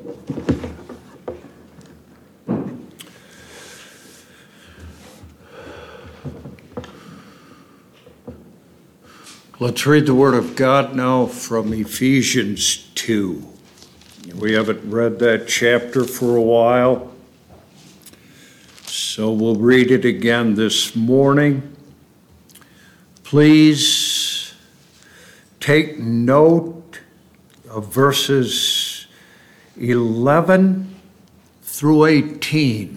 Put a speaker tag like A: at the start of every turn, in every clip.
A: Let's read the Word of God now from Ephesians 2. We haven't read that chapter for a while, so we'll read it again this morning. Please take note of verses 11 through 18.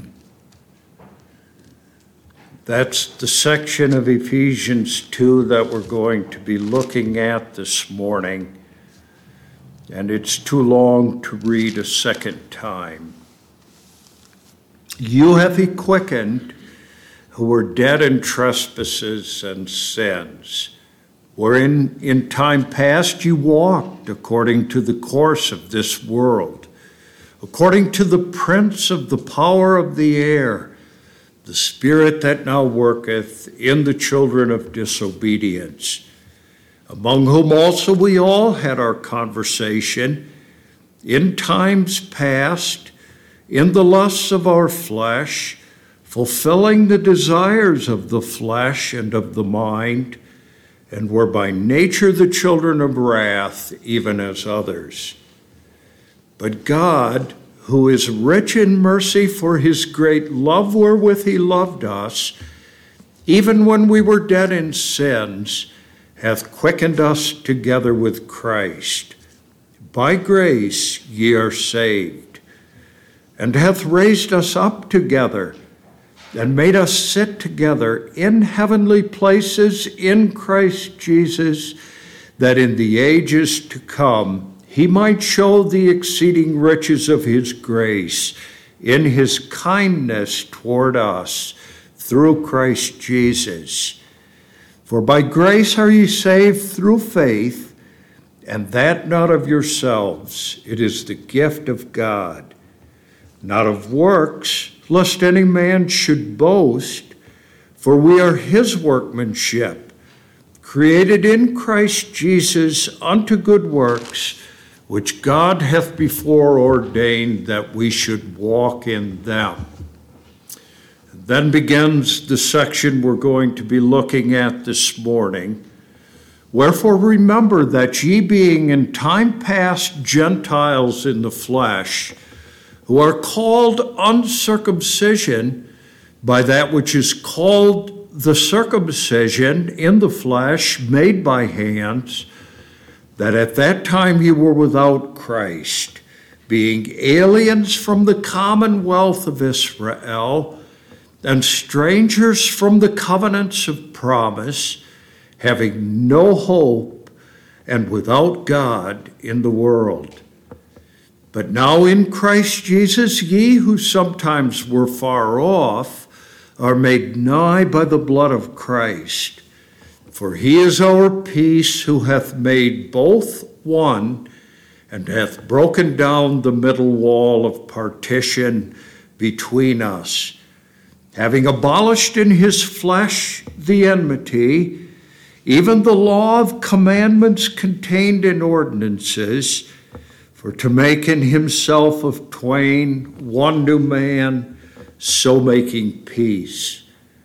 A: That's the section of Ephesians 2 that we're going to be looking at this morning, and it's too long to read a second time. You have he quickened who were dead in trespasses and sins, wherein in time past you walked according to the course of this world, according to the prince of the power of the air, the spirit that now worketh in the children of disobedience, among whom also we all had our conversation in times past, in the lusts of our flesh, fulfilling the desires of the flesh and of the mind, and were by nature the children of wrath, even as others. But God, who is rich in mercy for his great love wherewith he loved us, even when we were dead in sins, hath quickened us together with Christ. By grace ye are saved, and hath raised us up together, and made us sit together in heavenly places in Christ Jesus, that in the ages to come he might show the exceeding riches of his grace in his kindness toward us through Christ Jesus. For by grace are ye saved through faith, and that not of yourselves. It is the gift of God, not of works, lest any man should boast. For we are his workmanship, created in Christ Jesus unto good works, which God hath before ordained that we should walk in them. Then begins the section we're going to be looking at this morning. Wherefore remember that ye being in time past Gentiles in the flesh, who are called uncircumcision by that which is called the circumcision in the flesh made by hands, that at that time you were without Christ, being aliens from the commonwealth of Israel, and strangers from the covenants of promise, having no hope, and without God in the world. But now in Christ Jesus ye who sometimes were far off are made nigh by the blood of Christ. For he is our peace, who hath made both one, and hath broken down the middle wall of partition between us, having abolished in his flesh the enmity, even the law of commandments contained in ordinances, for to make in himself of twain one new man, so making peace.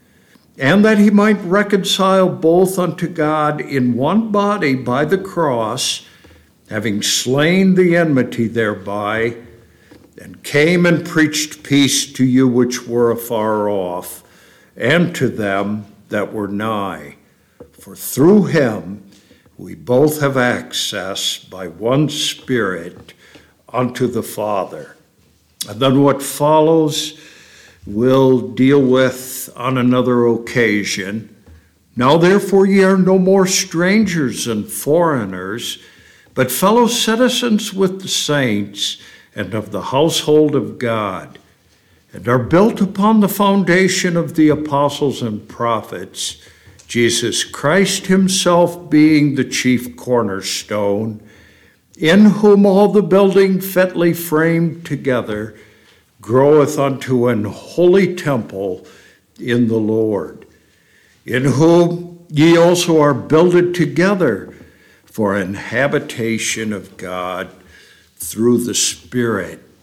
A: And that he might reconcile both unto God in one body by the cross, having slain the enmity thereby, and came and preached peace to you which were afar off, and to them that were nigh. For through him we both have access by one Spirit unto the Father. And then what follows we'll deal with on another occasion. Now therefore ye are no more strangers and foreigners, but fellow citizens with the saints and of the household of God, and are built upon the foundation of the apostles and prophets, Jesus Christ himself being the chief cornerstone, in whom all the building fitly framed together groweth unto an holy temple in the Lord, in whom ye also are builded together for an habitation of God through the Spirit.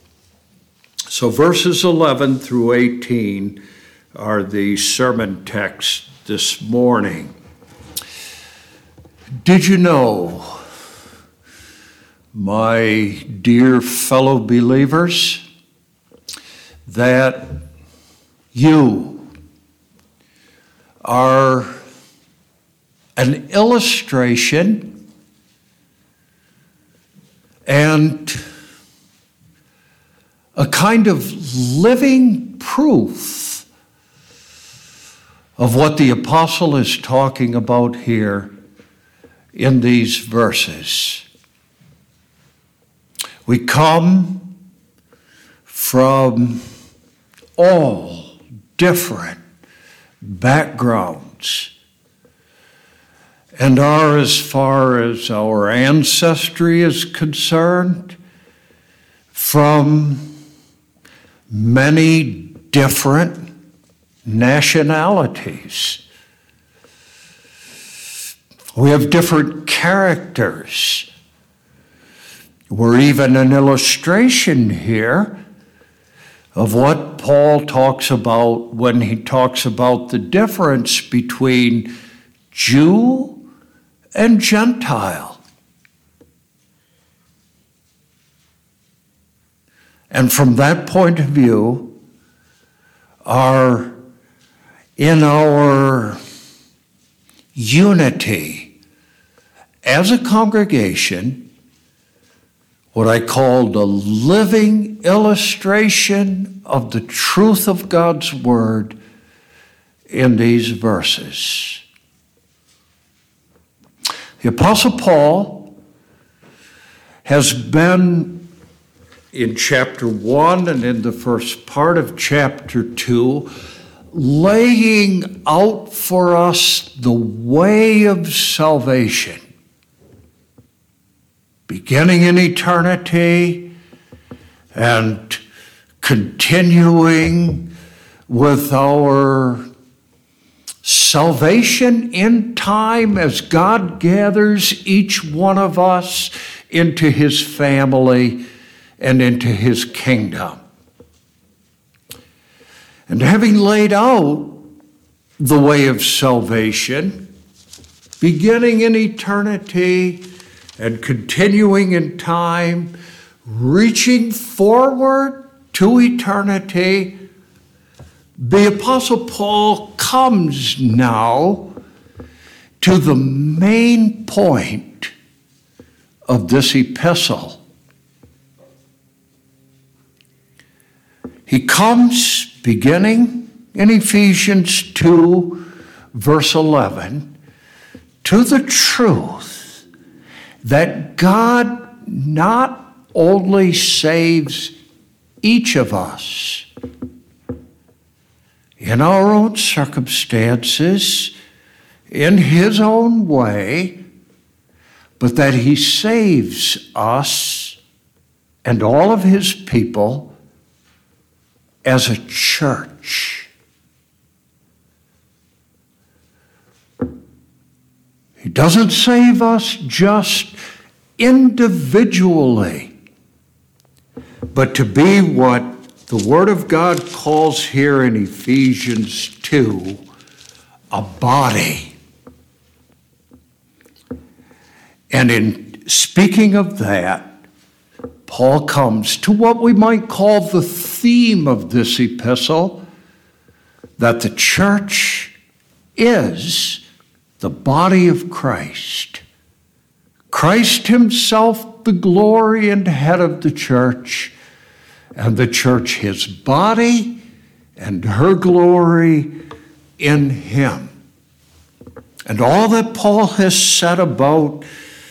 A: So verses 11 through 18 are the sermon text this morning. Did you know, my dear fellow believers, that you are an illustration and a kind of living proof of what the apostle is talking about here in these verses? We come from all different backgrounds and are, as far as our ancestry is concerned, from many different nationalities. We have different characters. We're even an illustration here of what Paul talks about when he talks about the difference between Jew and Gentile. And from that point of view, in our unity as a congregation, what I call the living illustration of the truth of God's word in these verses. The Apostle Paul has been in chapter 1 and in the first part of chapter 2 laying out for us the way of salvation, beginning in eternity and continuing with our salvation in time as God gathers each one of us into his family and into his kingdom. And having laid out the way of salvation, beginning in eternity and continuing in time, reaching forward to eternity, the Apostle Paul comes now to the main point of this epistle. He comes beginning in Ephesians 2, verse 11, to the truth that God not only saves each of us in our own circumstances, in his own way, but that he saves us and all of his people as a church. He doesn't save us just individually, but to be what the Word of God calls here in Ephesians 2, a body. And in speaking of that, Paul comes to what we might call the theme of this epistle, that the church is the body of Christ. Christ himself, the glory and head of the church, and the church his body and her glory in him. And all that Paul has said about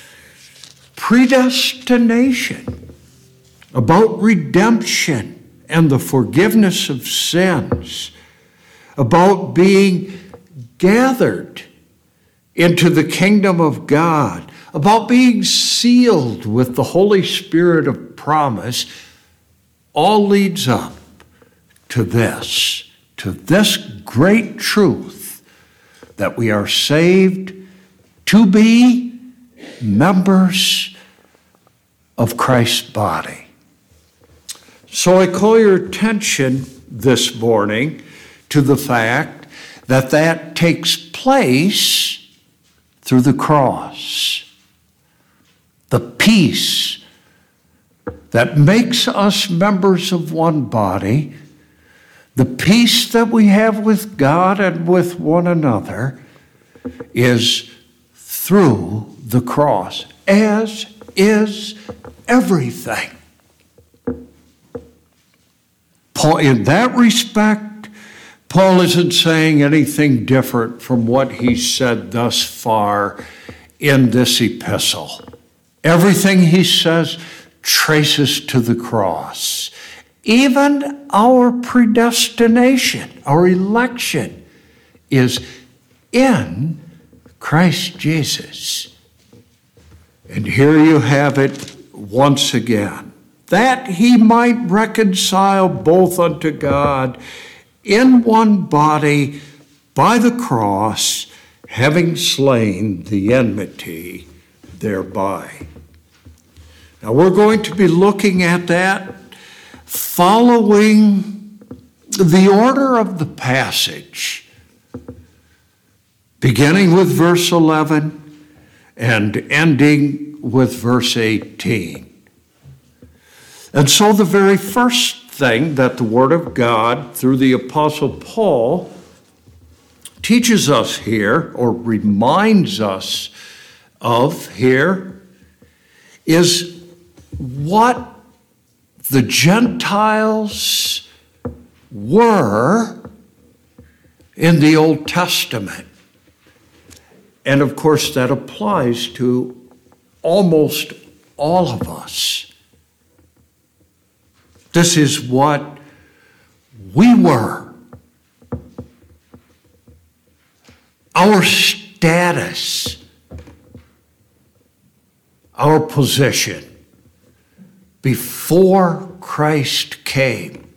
A: predestination, about redemption and the forgiveness of sins, about being gathered into the kingdom of God, about being sealed with the Holy Spirit of promise, all leads up to this great truth that we are saved to be members of Christ's body. So I call your attention this morning to the fact that that takes place through the cross. The peace that makes us members of one body, the peace that we have with God and with one another, is through the cross, as is everything. Paul, in that respect, Paul isn't saying anything different from what he's said thus far in this epistle. Everything he says traces to the cross. Even our predestination, our election, is in Christ Jesus. And here you have it once again, that he might reconcile both unto God in one body by the cross, having slain the enmity thereby. Now we're going to be looking at that following the order of the passage, beginning with verse 11 and ending with verse 18. And so the very first thing that the Word of God, through the Apostle Paul, teaches us here, or reminds us of here, is what the Gentiles were in the Old Testament. And of course, that applies to almost all of us. This is what we were. Our status, our position before Christ came.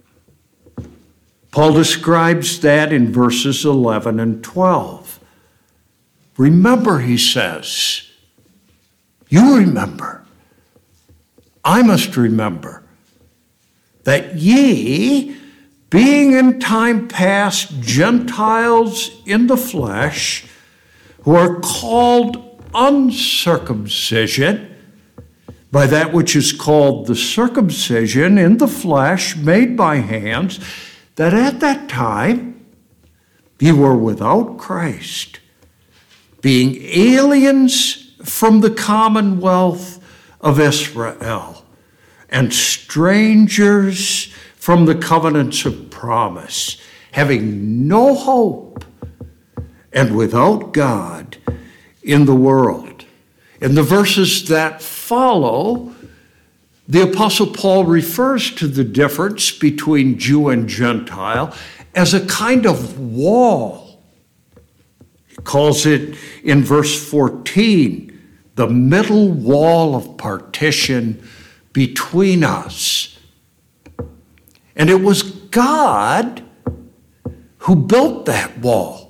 A: Paul describes that in verses 11 and 12. Remember, he says, you remember, I must remember, that ye, being in time past Gentiles in the flesh, who are called uncircumcision, by that which is called the circumcision in the flesh made by hands, that at that time ye were without Christ, being aliens from the commonwealth of Israel, and strangers from the covenants of promise, having no hope and without God in the world. In the verses that follow, the Apostle Paul refers to the difference between Jew and Gentile as a kind of wall. He calls it in verse 14, the middle wall of partition between us. And it was God who built that wall.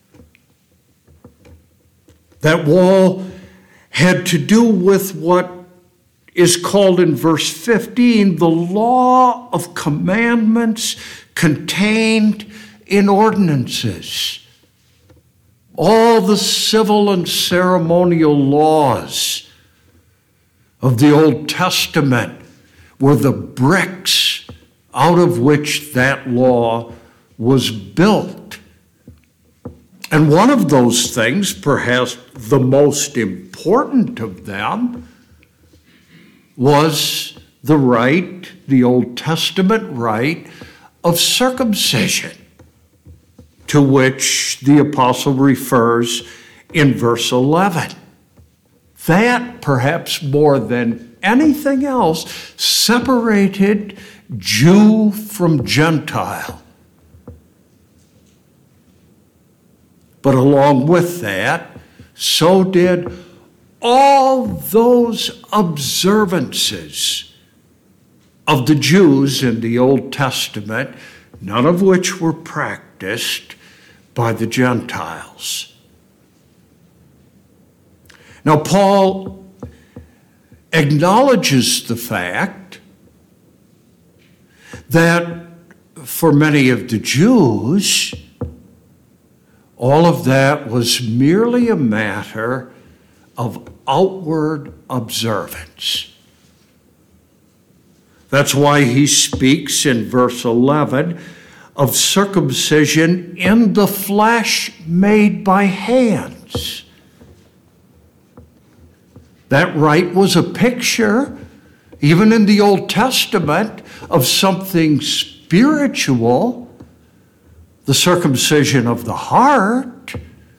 A: That wall had to do with what is called in verse 15 the law of commandments contained in ordinances. All the civil and ceremonial laws of the Old Testament were the bricks out of which that law was built. And one of those things, perhaps the most important of them, was the rite, the Old Testament rite of circumcision, to which the apostle refers in verse 11. That, perhaps more than anything else, separated Jew from Gentile. But along with that, so did all those observances of the Jews in the Old Testament, none of which were practiced by the Gentiles. Now, Paul acknowledges the fact that for many of the Jews, all of that was merely a matter of outward observance. That's why he speaks in verse 11 of circumcision in the flesh made by hands. That rite was a picture, even in the Old Testament, of something spiritual, the circumcision of the heart,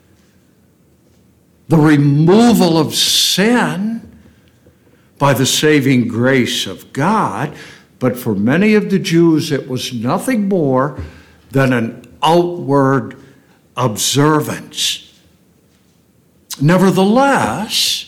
A: the removal of sin by the saving grace of God. But for many of the Jews, it was nothing more than an outward observance. Nevertheless,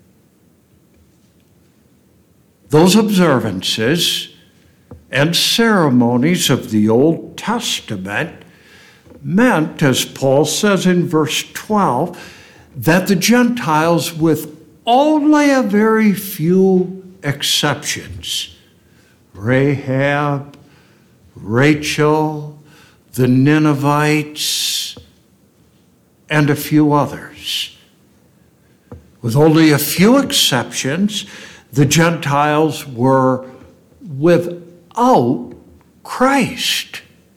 A: those observances and ceremonies of the Old Testament meant, as Paul says in verse 12, that the Gentiles, with only a very few exceptions, Rahab, Rachel, the Ninevites, and a few others, with only a few exceptions, the Gentiles were without Christ.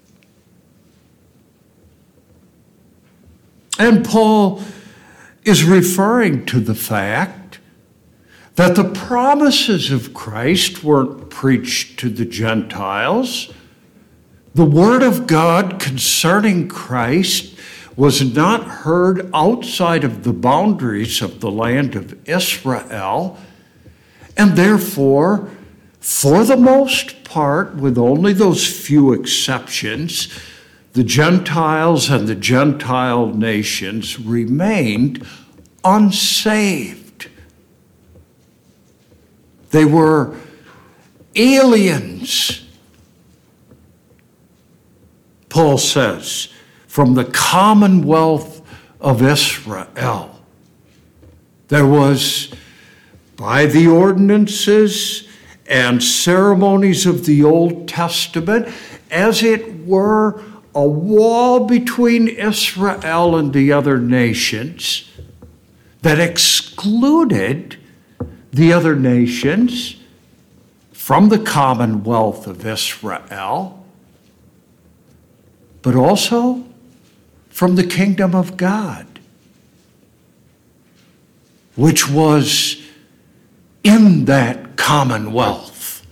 A: And Paul is referring to the fact that the promises of Christ weren't preached to the Gentiles. The word of God concerning Christ was not heard outside of the boundaries of the land of Israel, and therefore, for the most part, with only those few exceptions, the Gentiles and the Gentile nations remained unsaved. They were aliens, Paul says, from the commonwealth of Israel. There was, by the ordinances and ceremonies of the Old Testament, as it were, a wall between Israel and the other nations that excluded the other nations from the commonwealth of Israel, but also from the kingdom of God, which was in that commonwealth,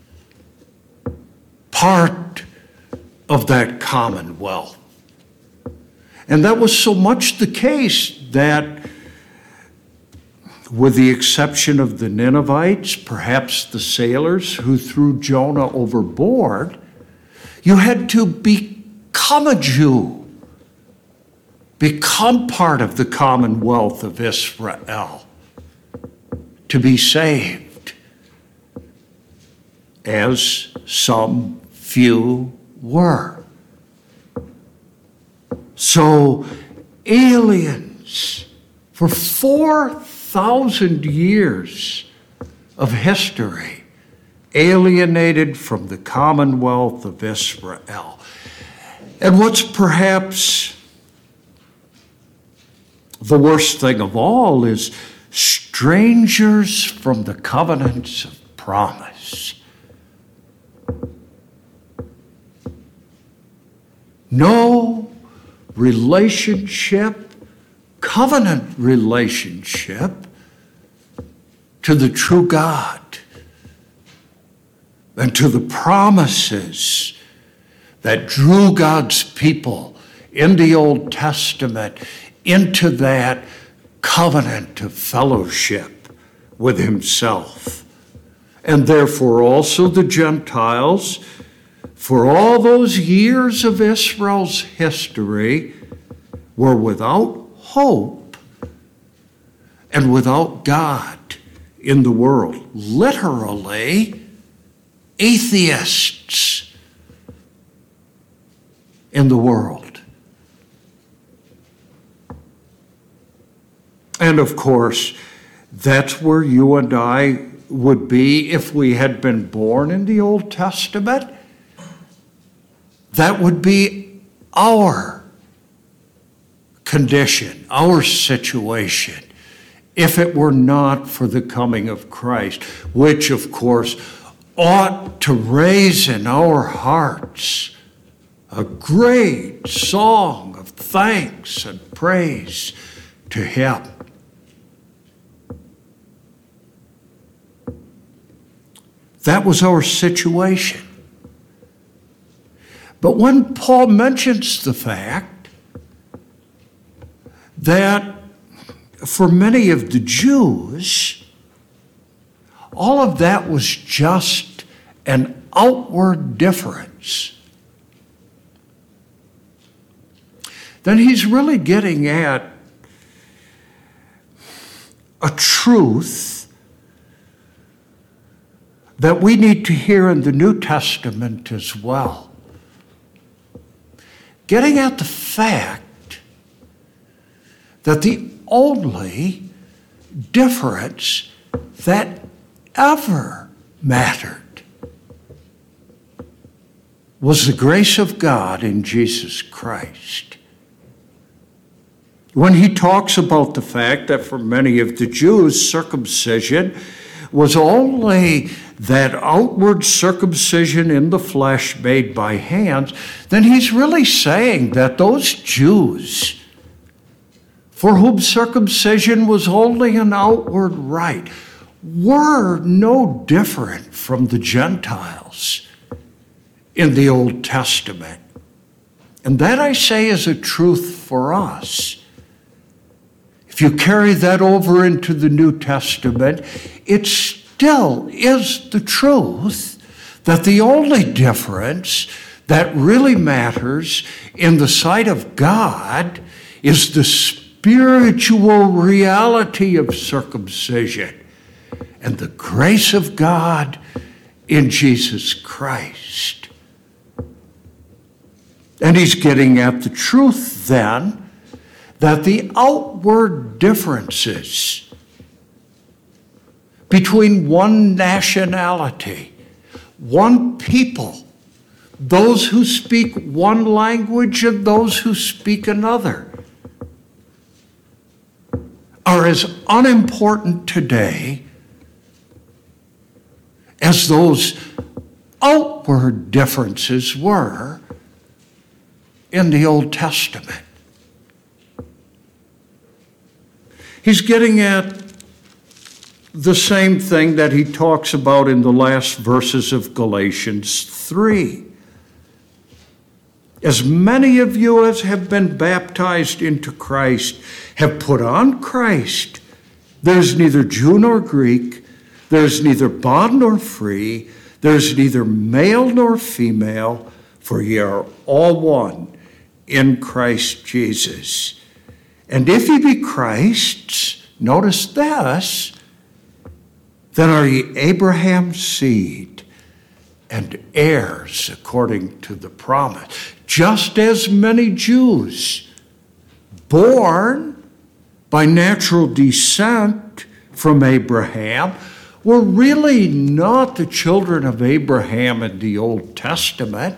A: part of that commonwealth. And that was so much the case that, with the exception of the Ninevites, perhaps the sailors who threw Jonah overboard, you had to become a Jew, become part of the commonwealth of Israel to be saved, as some few were. So aliens for 4,000 years of history, alienated from the commonwealth of Israel. And what's perhaps the worst thing of all is strangers from the covenants of promise. No relationship, covenant relationship to the true God and to the promises that drew God's people in the Old Testament into that covenant of fellowship with himself. And therefore also the Gentiles, for all those years of Israel's history, were without hope and without God in the world. Literally, atheists in the world. And of course, that's where you and I would be if we had been born in the Old Testament. that would be our condition, our situation, if it were not for the coming of Christ, which, of course, ought to raise in our hearts a great song of thanks and praise to Him. That was our situation. But when Paul mentions the fact that for many of the Jews, all of that was just an outward difference, then he's really getting at a truth that we need to hear in the New Testament as well. Getting at the fact that the only difference that ever mattered was the grace of God in Jesus Christ. When he talks about the fact that for many of the Jews, circumcision was only that outward circumcision in the flesh made by hands, then he's really saying that those Jews for whom circumcision was only an outward rite were no different from the Gentiles in the Old Testament. And that, I say, is a truth for us. If you carry that over into the New Testament, it still is the truth that the only difference that really matters in the sight of God is the spiritual reality of circumcision and the grace of God in Jesus Christ. And he's getting at the truth then that the outward differences between one nationality, one people, those who speak one language and those who speak another, are as unimportant today as those outward differences were in the Old Testament. He's getting at the same thing that he talks about in the last verses of Galatians 3. As many of you as have been baptized into Christ have put on Christ. There's neither Jew nor Greek, there's neither bond nor free, there's neither male nor female, for ye are all one in Christ Jesus. And if ye be Christ's, notice this, then are ye Abraham's seed and heirs according to the promise. Just as many Jews born by natural descent from Abraham were really not the children of Abraham in the Old Testament.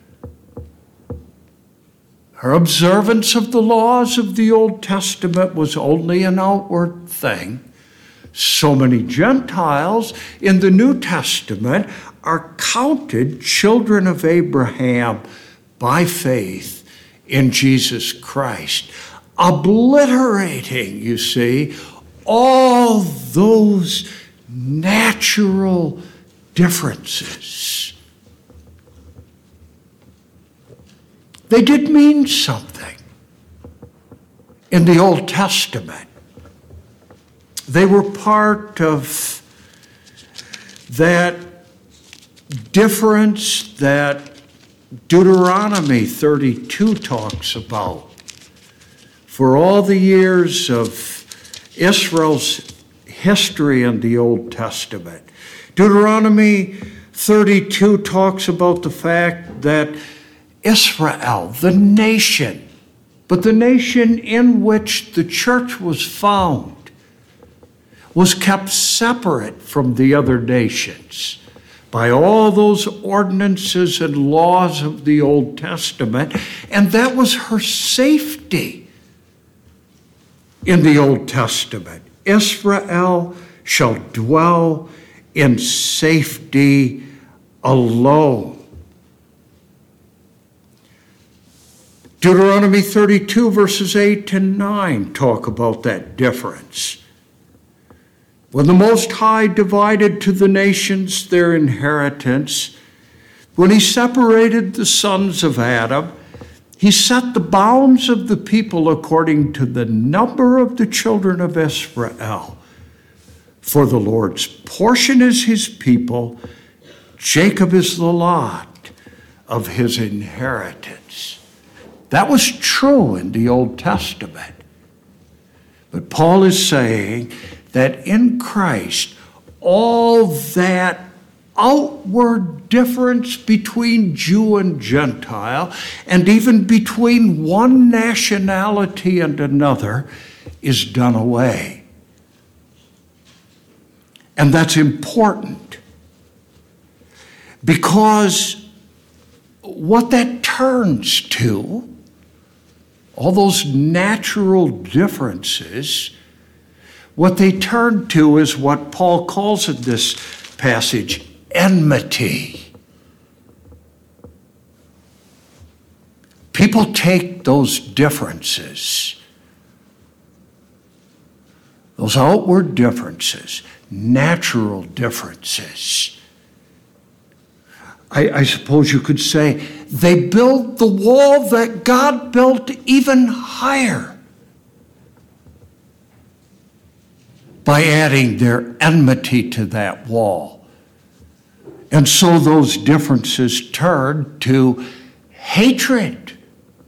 A: Her observance of the laws of the Old Testament was only an outward thing. So many Gentiles in the New Testament are counted children of Abraham by faith in Jesus Christ, obliterating, you see, all those natural differences. They did mean something in the Old Testament. They were part of that difference that Deuteronomy 32 talks about. For all the years of Israel's history in the Old Testament, Deuteronomy 32 talks about the fact that Israel, the nation, but the nation in which the church was found, was kept separate from the other nations by all those ordinances and laws of the Old Testament, and that was her safety in the Old Testament. Israel shall dwell in safety alone. Deuteronomy 32 verses 8 and 9 talk about that difference. When the Most High divided to the nations their inheritance, when he separated the sons of Adam, he set the bounds of the people according to the number of the children of Israel. For the Lord's portion is his people, Jacob is the lot of his inheritance. That was true in the Old Testament. But Paul is saying that in Christ, all that outward difference between Jew and Gentile, and even between one nationality and another, is done away. And that's important, because what that turns to, all those natural differences, what they turn to is what Paul calls in this passage enmity. People take those differences, those outward differences, natural differences. I suppose you could say they build the wall that God built even higher by adding their enmity to that wall. And so those differences turn to hatred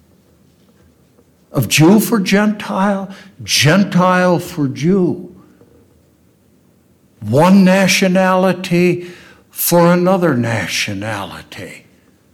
A: of Jew for Gentile, Gentile for Jew. One nationality for another nationality.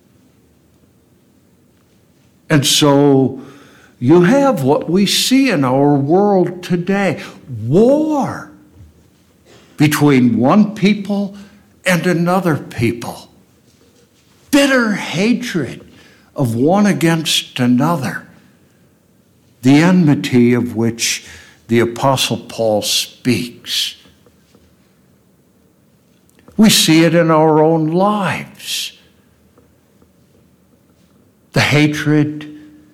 A: And so you have what we see in our world today, war between one people and another people. Bitter hatred of one against another. The enmity of which the Apostle Paul speaks. We see it in our own lives. The hatred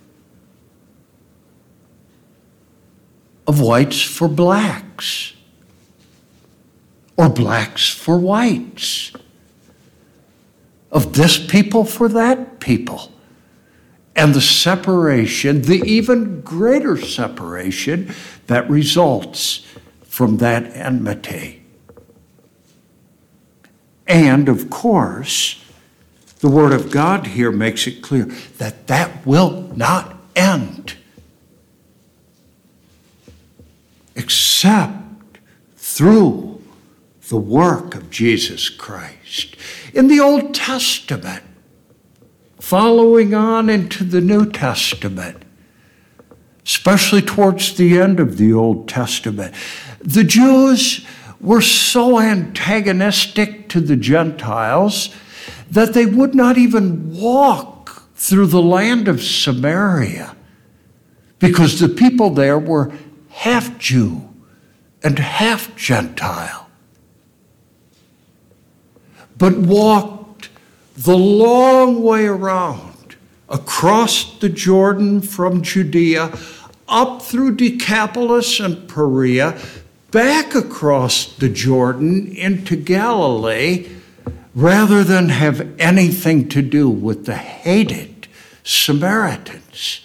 A: of whites for blacks, or blacks for whites, of this people for that people, and the separation, the even greater separation that results from that enmity. And, of course, the Word of God here makes it clear that that will not end except through the work of Jesus Christ. In the Old Testament, following on into the New Testament, especially towards the end of the Old Testament, the Jews were so antagonistic to the Gentiles that they would not even walk through the land of Samaria, because the people there were half Jew and half Gentile, but walked the long way around, across the Jordan from Judea, up through Decapolis and Perea, back across the Jordan into Galilee, rather than have anything to do with the hated Samaritans.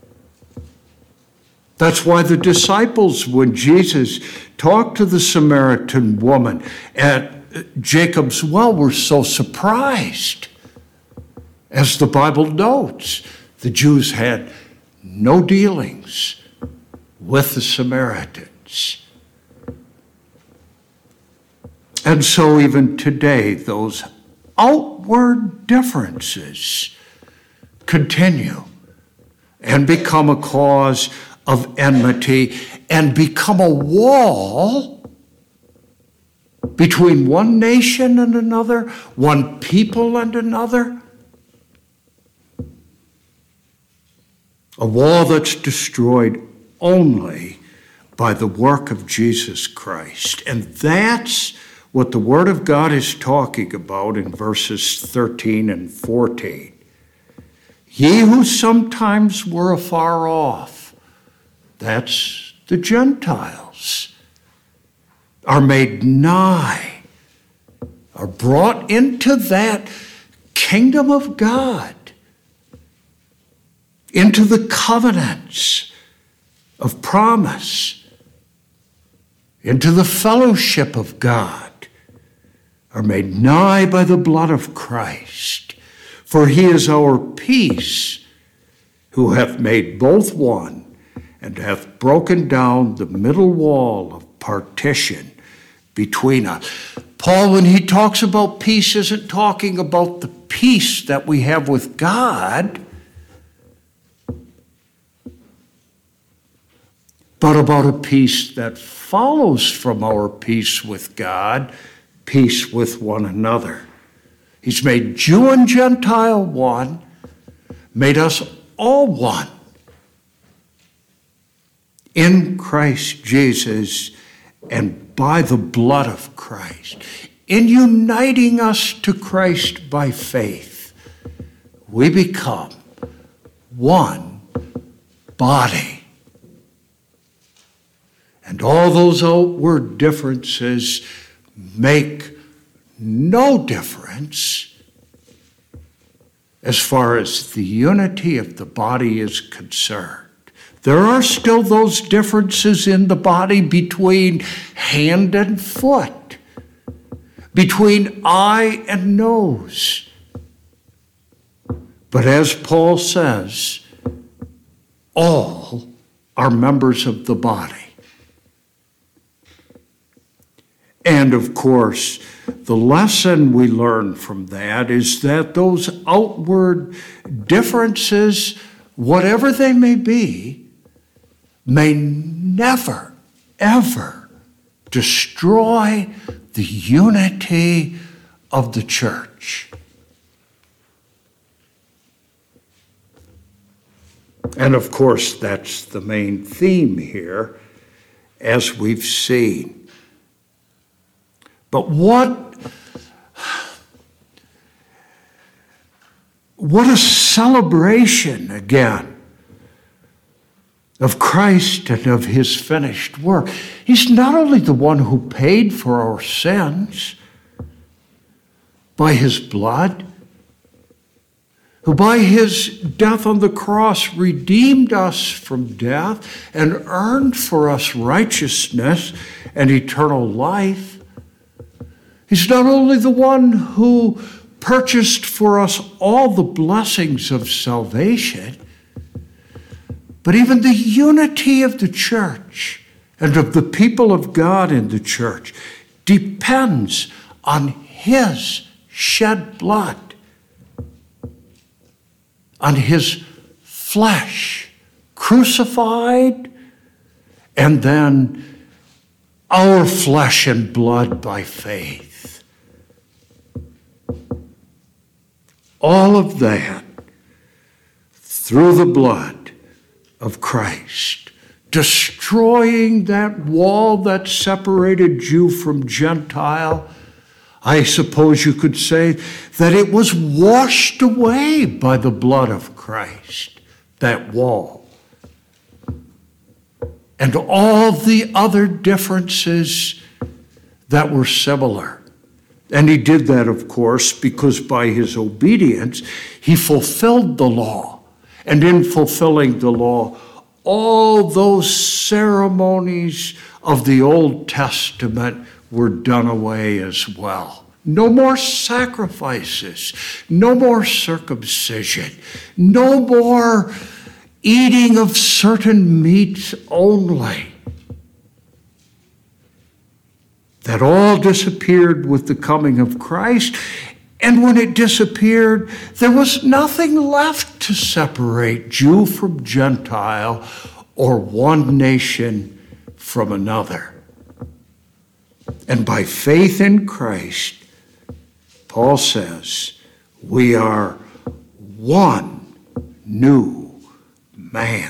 A: That's why the disciples, when Jesus talked to the Samaritan woman at Jacob's well, were so surprised. As the Bible notes, the Jews had no dealings with the Samaritans. And so even today, those outward differences continue and become a cause of enmity and become a wall between one nation and another, one people and another. A wall that's destroyed only by the work of Jesus Christ. And that's what the Word of God is talking about in verses 13 and 14. Ye who sometimes were afar off, that's the Gentiles, are made nigh, are brought into that kingdom of God, into the covenants of promise, into the fellowship of God, are made nigh by the blood of Christ. For he is our peace, who hath made both one, and hath broken down the middle wall of partition between us. Paul, when he talks about peace, isn't talking about the peace that we have with God, but about a peace that follows from our peace with God, peace with one another. He's made Jew and Gentile one, made us all one in Christ Jesus and by the blood of Christ. In uniting us to Christ by faith, we become one body. And all those outward differences make no difference as far as the unity of the body is concerned. There are still those differences in the body between hand and foot, between eye and nose. But as Paul says, all are members of the body. And of course, the lesson we learn from that is that those outward differences, whatever they may be, may never, ever destroy the unity of the church. And of course, that's the main theme here, as we've seen. But what a celebration, again, of Christ and of his finished work. He's not only the one who paid for our sins by his blood, who by his death on the cross redeemed us from death and earned for us righteousness and eternal life. He's not only the one who purchased for us all the blessings of salvation, but even the unity of the church and of the people of God in the church depends on his shed blood, on his flesh crucified, and then our flesh and blood by faith. All of that through the blood of Christ, destroying that wall that separated Jew from Gentile. I suppose you could say that it was washed away by the blood of Christ, that wall. And all the other differences that were similar. And he did that, of course, because by his obedience, he fulfilled the law. And in fulfilling the law, all those ceremonies of the Old Testament were done away as well. No more sacrifices, no more circumcision, no more eating of certain meats only. That all disappeared with the coming of Christ, and when it disappeared, there was nothing left to separate Jew from Gentile or one nation from another. And by faith in Christ, Paul says, we are one new man.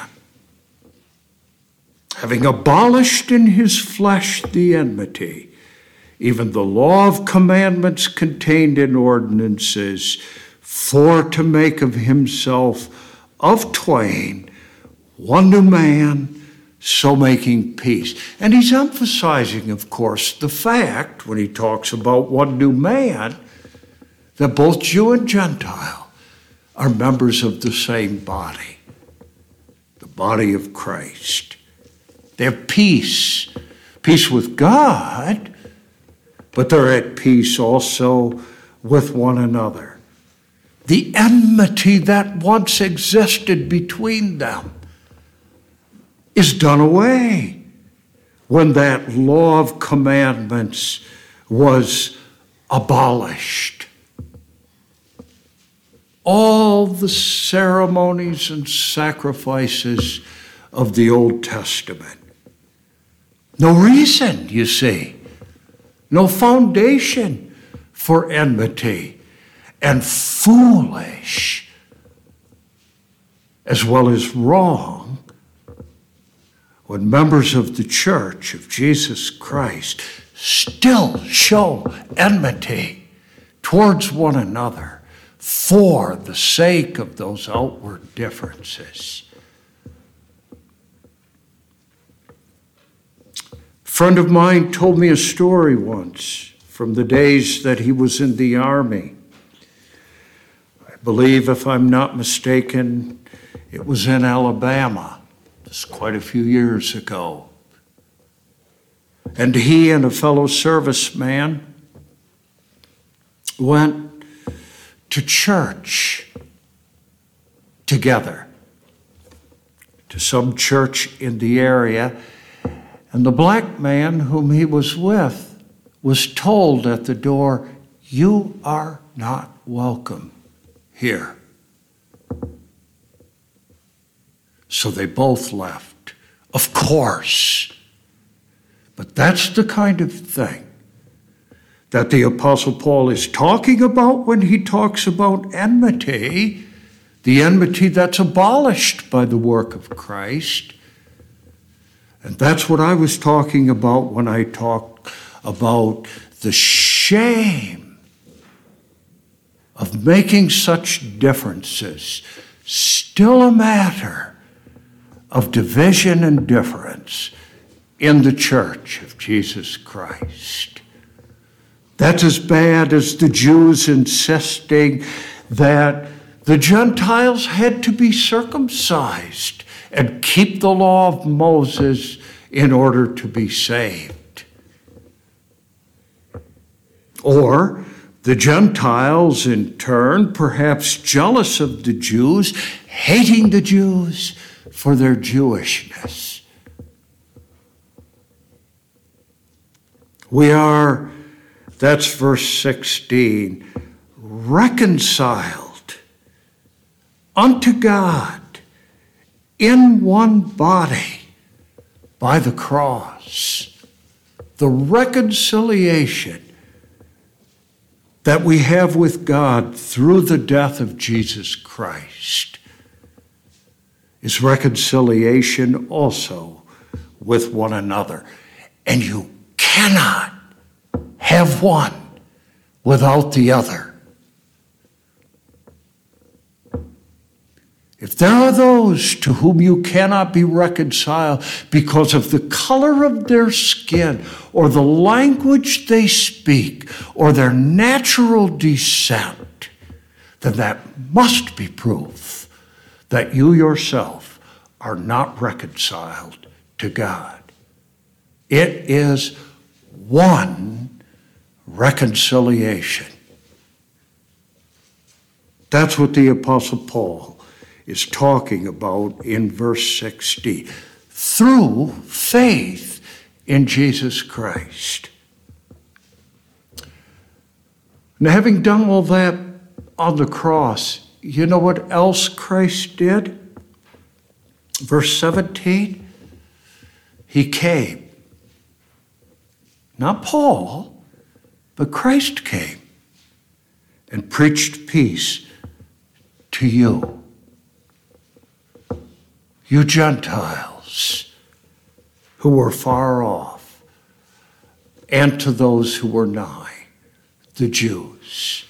A: Having abolished in his flesh the enmity, even the law of commandments contained in ordinances, for to make of himself of twain one new man, so making peace. And he's emphasizing, of course, the fact, when he talks about one new man, that both Jew and Gentile are members of the same body, the body of Christ. They have peace with God, but they're at peace also with one another. The enmity that once existed between them is done away when that law of commandments was abolished. All the ceremonies and sacrifices of the Old Testament. No reason, you see. No foundation for enmity. And foolish, as well as wrong, when members of the Church of Jesus Christ still show enmity towards one another for the sake of those outward differences. A friend of mine told me a story once from the days that he was in the army. I believe, if I'm not mistaken, it was in Alabama. It's quite a few years ago. And he and a fellow serviceman went to church together, to some church in the area. And the black man whom he was with was told at the door, "You are not welcome here." So they both left, of course. But that's the kind of thing that the Apostle Paul is talking about when he talks about enmity, the enmity that's abolished by the work of Christ. And that's what I was talking about when I talked about the shame of making such differences still a matter of division and difference in the Church of Jesus Christ. That's as bad as the Jews insisting that the Gentiles had to be circumcised and keep the law of Moses in order to be saved. Or the Gentiles, in turn, perhaps jealous of the Jews, hating the Jews for their Jewishness. We are, that's verse 16, reconciled unto God in one body by the cross. The reconciliation that we have with God through the death of Jesus Christ is reconciliation also with one another. And you cannot have one without the other. If there are those to whom you cannot be reconciled because of the color of their skin or the language they speak or their natural descent, then that must be proof that you yourself are not reconciled to God. It is one reconciliation. That's what the Apostle Paul is talking about in verse 16. Through faith in Jesus Christ. And having done all that on the cross, you know what else Christ did? Verse 17, he came Not Paul, but Christ came and preached peace to you. You Gentiles who were far off, and to those who were nigh, the Jews.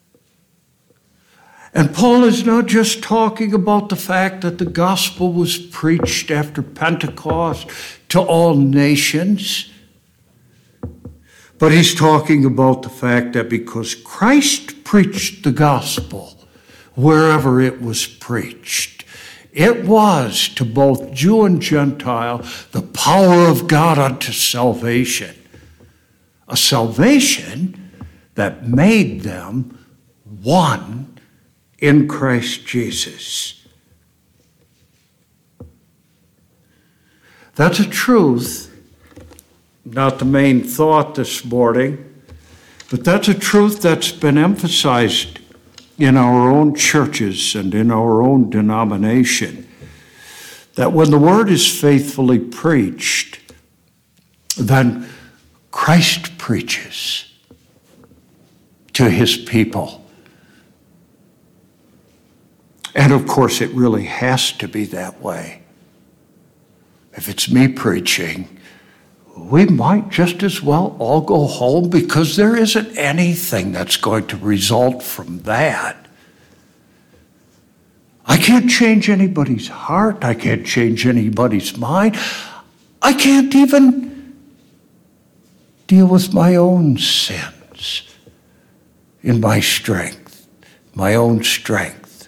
A: And Paul is not just talking about the fact that the gospel was preached after Pentecost to all nations, but he's talking about the fact that because Christ preached the gospel wherever it was preached, it was to both Jew and Gentile the power of God unto salvation. A salvation that made them one in Christ Jesus. That's a truth, not the main thought this morning, but that's a truth that's been emphasized in our own churches and in our own denomination, that when the word is faithfully preached, then Christ preaches to his people. And of course, it really has to be that way. If it's me preaching, we might just as well all go home, because there isn't anything that's going to result from that. I can't change anybody's heart. I can't change anybody's mind. I can't even deal with my own sins in my strength, my own strength.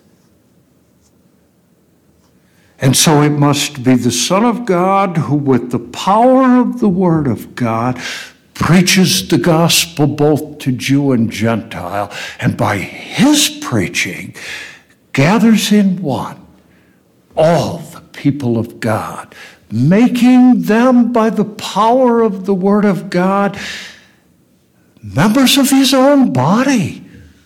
A: And so it must be the Son of God who, with the power of the Word of God, preaches the gospel both to Jew and Gentile, and by his preaching gathers in one all the people of God, making them, by the power of the Word of God, members of his own body.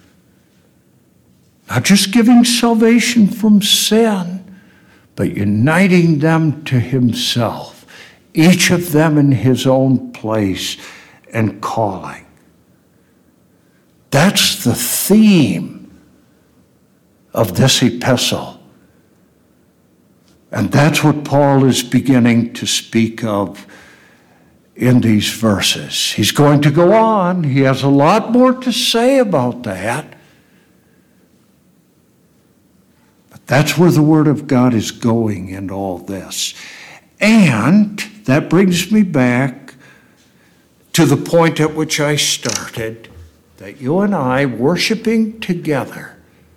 A: Not just giving salvation from sin, but uniting them to himself, each of them in his own place and calling. That's the theme of this epistle. And that's what Paul is beginning to speak of in these verses. He's going to go on. He has a lot more to say about that. But that's where the Word of God is going in all this. And that brings me back to the point at which I started, that you and I, worshiping together,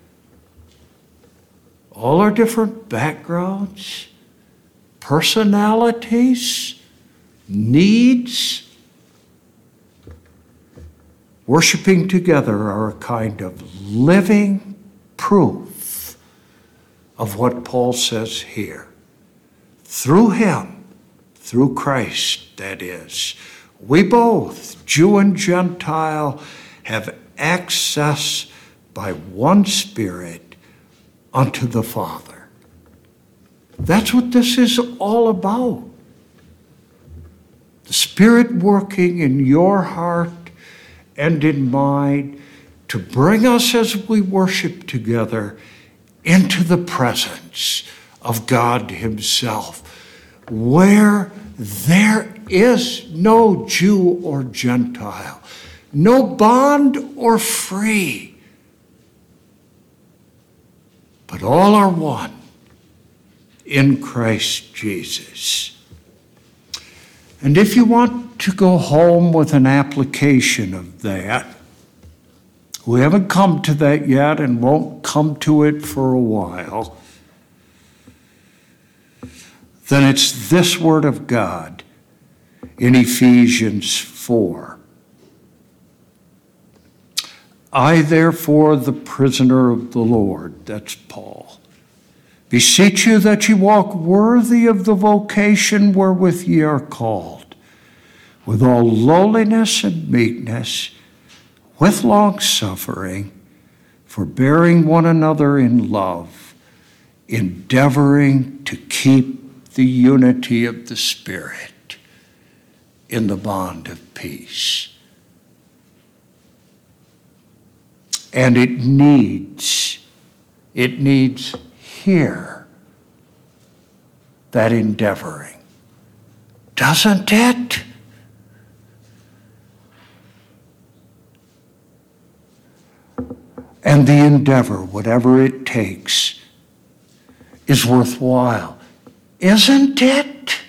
A: all our different backgrounds, personalities, needs, worshiping together are a kind of living proof of what Paul says here. Through him, through Christ, that is, we both, Jew and Gentile, have access by one Spirit unto the Father. That's what this is all about. The Spirit working in your heart and in mine to bring us, as we worship together, into the presence of God himself, where there is no Jew or Gentile, no bond or free, but all are one in Christ Jesus. And if you want to go home with an application of that, we haven't come to that yet and won't come to it for a while, then it's this Word of God in Ephesians 4. I, therefore, the prisoner of the Lord, that's Paul, beseech you that ye walk worthy of the vocation wherewith ye are called, with all lowliness and meekness, with long-suffering, forbearing one another in love, endeavoring to keep the unity of the Spirit in the bond of peace. And it needs here that endeavoring, doesn't it? And the endeavor, whatever it takes, is worthwhile, isn't it?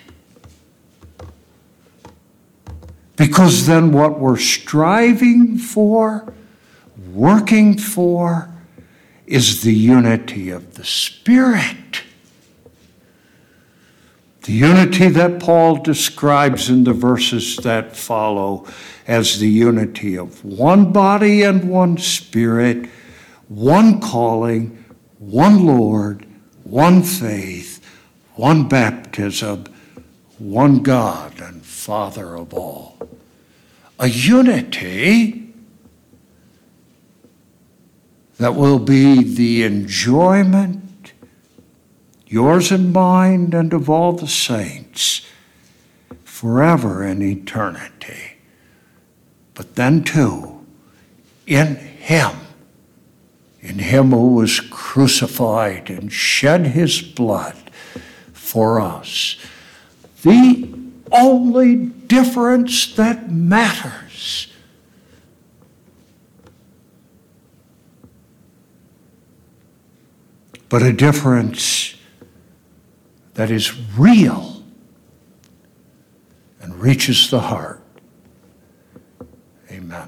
A: Because then what we're striving for, working for, is the unity of the Spirit. The unity that Paul describes in the verses that follow as the unity of one body and one Spirit, one calling, one Lord, one faith, one baptism, one God and Father of all. A unity that will be the enjoyment, yours and mine, and of all the saints, forever in eternity. But then too, in Him who was crucified and shed His blood for us, the only difference that matters. But a difference that is real and reaches the heart. Amen.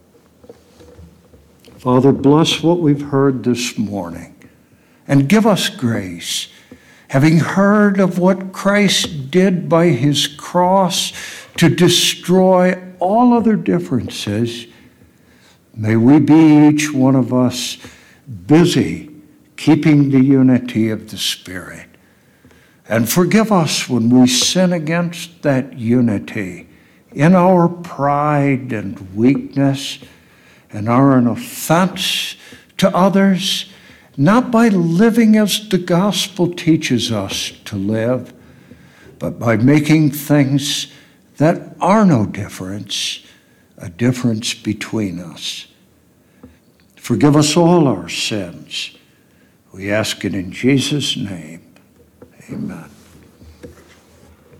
A: Father, bless what we've heard this morning and give us grace, having heard of what Christ did by His cross to destroy all other differences. May we be, each one of us, busy keeping the unity of the Spirit. And forgive us when we sin against that unity in our pride and weakness and are an offense to others, not by living as the gospel teaches us to live, but by making things that are no difference, a difference between us. Forgive us all our sins. We ask it in Jesus' name. Amen.